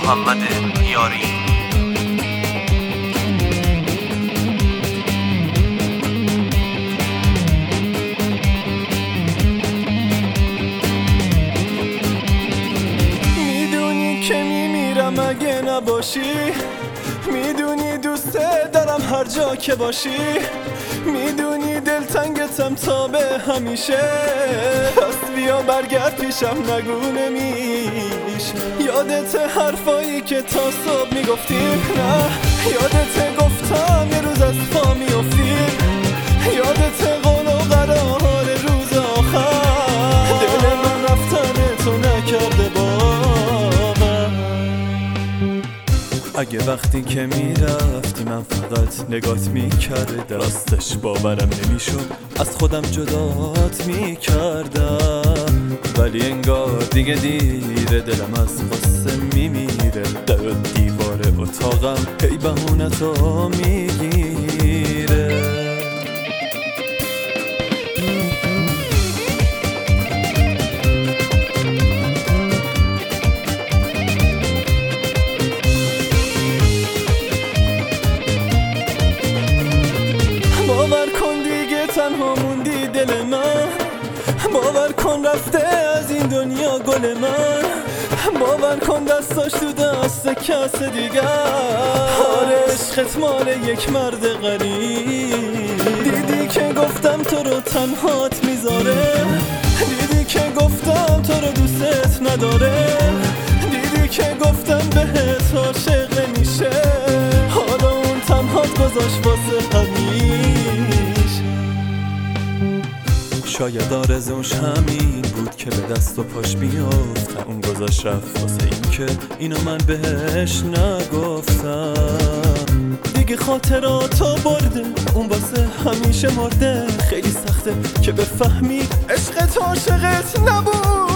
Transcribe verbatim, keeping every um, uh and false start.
محمد یاری. میدونی که میمیرم اگه نباشی، میدونی دوست دارم هر جا که باشی، میدونی دلتنگتم تا به همیشه. پس بیا برگرد پیشم نگو نمیشه. یادت حرفایی که تا صبح میگفتیم؟ نه یادت گفتم یه روز از پا میافتیم؟ یادت قول و قرار روز آخر؟ دل من رفتن تو نکرده باور. اگه وقتی که میرفتی من فقط نگات میکردم، راستش باورم نمیشد از خودم جدات میکردم. ولی انگار دیگه دیره، دلم از قصه میمیره. در دیوار اتاقم هی بهونتو میگیره. باور کن دیگه تنها موندی دل من، باور کن رفته از این دنیا گل من، باور کن دستاش تو دست کس دیگر. آره عشقت مال یک مرد غریب. دیدی که گفتم تو رو تنهات میذاره، دیدی که گفتم تو رو دوستت نداره، دیدی که گفتم بهت عاشق نمیشه. حالا اون تنهات گذاشت واسه همیشه. شاید آرزوش همین بود که به دست و پاش بیافت، اون گذاشت رفت واسه این که اینو من بهش نگفتم. دیگه خاطراتو برده، اون واسه همیشه مرده. خیلی سخته که بفهمی عشقت عاشقت نبود.